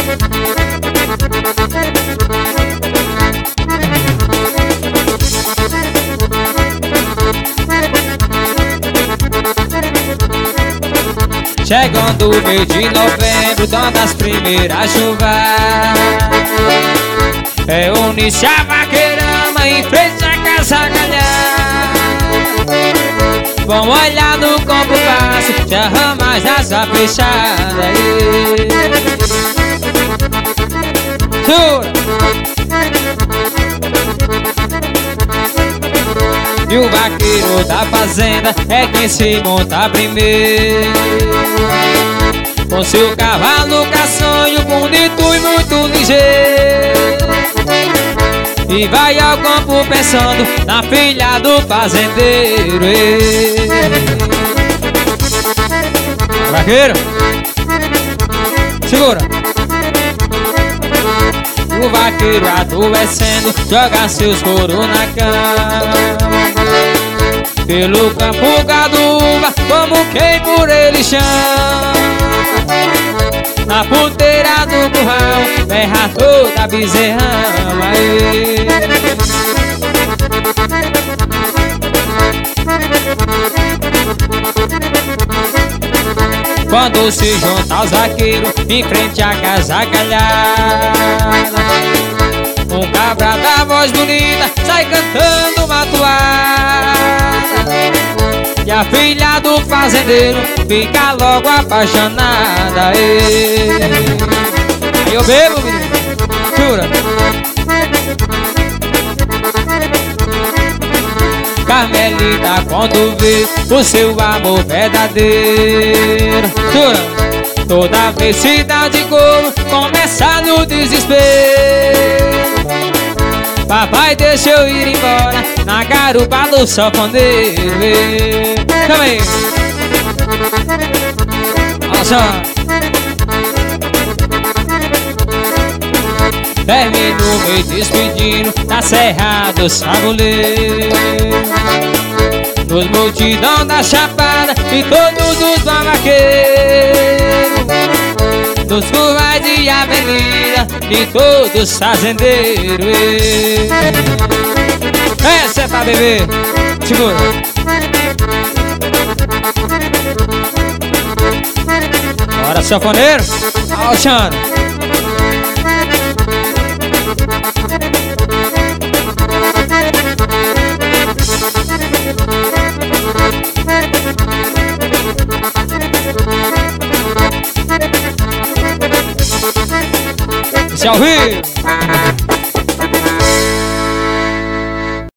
Chegando o mês de novembro, dando as primeiras chuvas, reúne-se a vaqueirama em frente à casa galhar. Vão olhar no campo passo, se a rama já está fechada. E o vaqueiro da fazenda é quem se monta primeiro, com seu cavalo caçanho bonito e muito ligeiro, e vai ao campo pensando na filha do fazendeiro. Vaqueiro, segura. O vaqueiro adoecendo joga seus coros na cama, pelo campo gaduva como quem por ele chama. Na ponteira do curral berra toda a bezerrama. Quando se junta os vaqueiros em frente à casa galhada, um cabra da voz bonita sai cantando uma toada, e a filha do fazendeiro fica logo apaixonada. Aí eu bebo, menino, jura? Carmelita quando vê o seu amor verdadeiro, jura? Toda felicidade de cor começa no desespero. Papai deixa eu ir embora na garupa do sanfoneiro. Calma aí. Olha só. Termino me despedindo na Serra do Sabuleiro, nos multidão da Chapada e todos os vaqueiros, nos curvais de avenida e todos os fazendeiros. Essa é pra beber, segura. Bora, sanfoneiro, Alexandre. Se ao vivo.